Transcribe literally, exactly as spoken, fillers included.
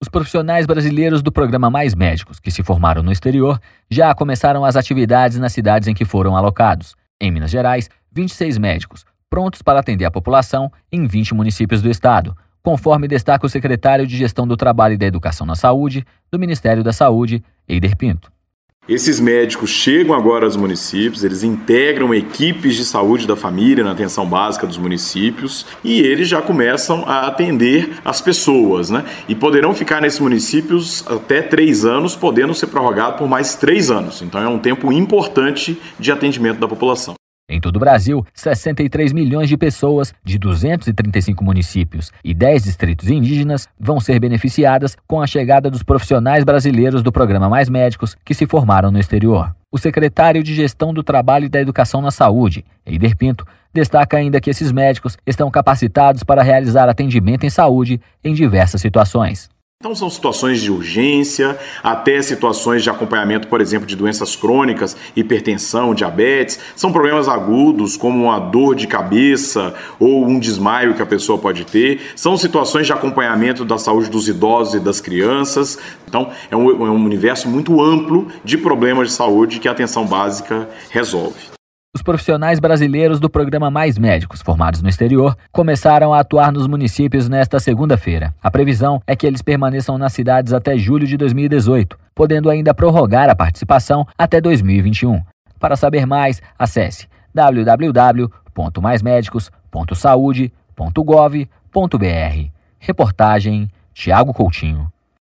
profissionais brasileiros do programa Mais Médicos, que se formaram no exterior, já começaram as atividades nas cidades em que foram alocados. Em Minas Gerais, vinte e seis médicos, prontos para atender a população em vinte municípios do estado, conforme destaca o secretário de Gestão do Trabalho e da Educação na Saúde, do Ministério da Saúde, Eider Pinto. Esses médicos chegam agora aos municípios, eles integram equipes de saúde da família na atenção básica dos municípios e eles já começam a atender as pessoas, né? E poderão ficar nesses municípios até três anos, podendo ser prorrogado por mais três anos. Então é um tempo importante de atendimento da população. Em todo o Brasil, sessenta e três milhões de pessoas de duzentos e trinta e cinco municípios e dez distritos indígenas vão ser beneficiadas com a chegada dos profissionais brasileiros do programa Mais Médicos que se formaram no exterior. O secretário de Gestão do Trabalho e da Educação na Saúde, Eider Pinto, destaca ainda que esses médicos estão capacitados para realizar atendimento em saúde em diversas situações. Então são situações de urgência, até situações de acompanhamento, por exemplo, de doenças crônicas, hipertensão, diabetes. São problemas agudos, como uma dor de cabeça ou um desmaio que a pessoa pode ter. São situações de acompanhamento da saúde dos idosos e das crianças. Então é um, é um universo muito amplo de problemas de saúde que a atenção básica resolve. Os profissionais brasileiros do programa Mais Médicos, formados no exterior, começaram a atuar nos municípios nesta segunda-feira. A previsão é que eles permaneçam nas cidades até julho de dois mil e dezoito, podendo ainda prorrogar a participação até dois mil e vinte e um. Para saber mais, acesse w w w ponto mais médicos ponto saude ponto gov ponto b r. Reportagem Tiago Coutinho.